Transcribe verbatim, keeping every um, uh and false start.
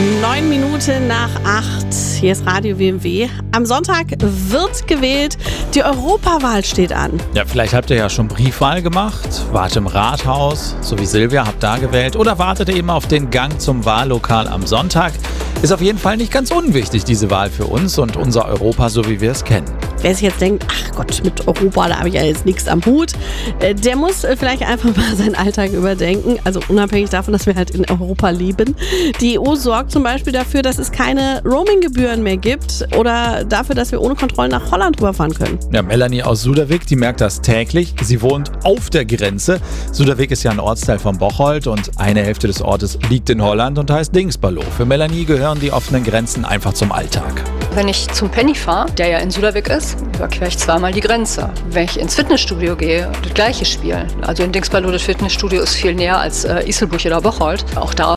Neun Minuten nach acht. Hier ist Radio W M W. Am Sonntag wird gewählt. Die Europawahl steht an. Ja, vielleicht habt ihr ja schon Briefwahl gemacht, wart im Rathaus, so wie Silvia, habt da gewählt oder wartet eben auf den Gang zum Wahllokal am Sonntag. Ist auf jeden Fall nicht ganz unwichtig, diese Wahl für uns und unser Europa, so wie wir es kennen. Wer sich jetzt denkt, ach Gott, mit Europa, da habe ich ja jetzt nichts am Hut, der muss vielleicht einfach mal seinen Alltag überdenken. Also unabhängig davon, dass wir halt in Europa leben. Die E U sorgt zum Beispiel dafür, dass es keine Roaming-Gebühren mehr gibt oder dafür, dass wir ohne Kontrollen nach Holland rüberfahren können. Ja, Melanie aus Suderwick, die merkt das täglich. Sie wohnt auf der Grenze. Suderwick ist ja ein Ortsteil von Bocholt und eine Hälfte des Ortes liegt in Holland und heißt Dingsbalo. Für Melanie gehören die offenen Grenzen einfach zum Alltag. Wenn ich zum Penny fahre, der ja in Suderwick ist, überquere ich zweimal die Grenze. Wenn ich ins Fitnessstudio gehe, das gleiche Spiel. Also in Dingsbalo, das Fitnessstudio ist viel näher als äh, Iselbuch oder Bocholt. Auch da